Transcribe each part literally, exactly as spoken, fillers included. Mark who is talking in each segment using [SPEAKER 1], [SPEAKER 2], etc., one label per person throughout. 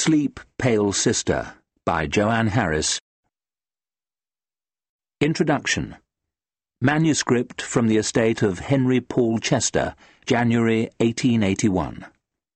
[SPEAKER 1] Sleep, Pale Sister by Joanne Harris. Introduction. Manuscript from the estate of Henry Paul Chester, January eighteen eighty-one.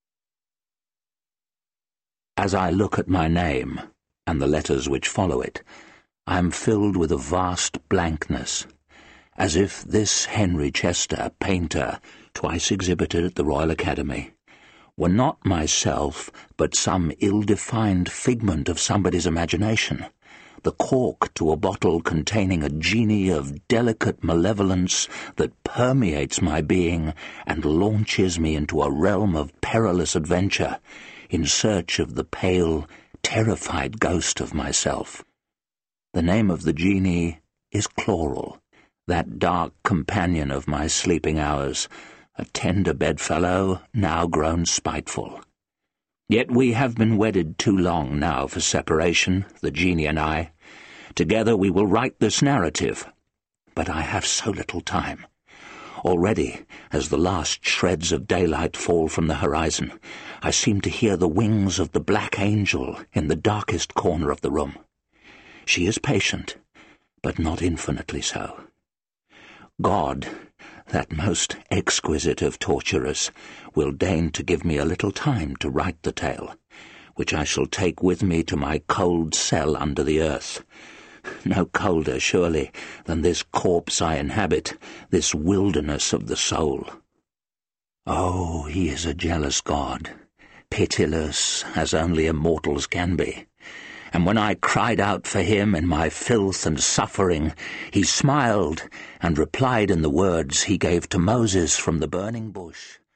[SPEAKER 1] As I look at my name, and the letters which follow it, I am filled with a vast blankness, as if this Henry Chester, painter, twice exhibited at the Royal Academy, were not myself, but some ill-defined figment of somebody's imagination, the cork to a bottle containing a genie of delicate malevolence that permeates my being and launches me into a realm of perilous adventure in search of the pale, terrified ghost of myself. The name of the genie is Chloral, that dark companion of my sleeping hours, a tender bedfellow, now grown spiteful. Yet we have been wedded too long now for separation, the genie and I. Together we will write this narrative. But I have so little time. Already, as the last shreds of daylight fall from the horizon, I seem to hear the wings of the black angel in the darkest corner of the room. She is patient, but not infinitely so. God, that most exquisite of torturers, will deign to give me a little time to write the tale, which I shall take with me to my cold cell under the earth. No colder, surely, than this corpse I inhabit, this wilderness of the soul. Oh, he is a jealous God, pitiless as only immortals can be. And when I cried out for him in my filth and suffering, he smiled and replied in the words he gave to Moses from the burning bush.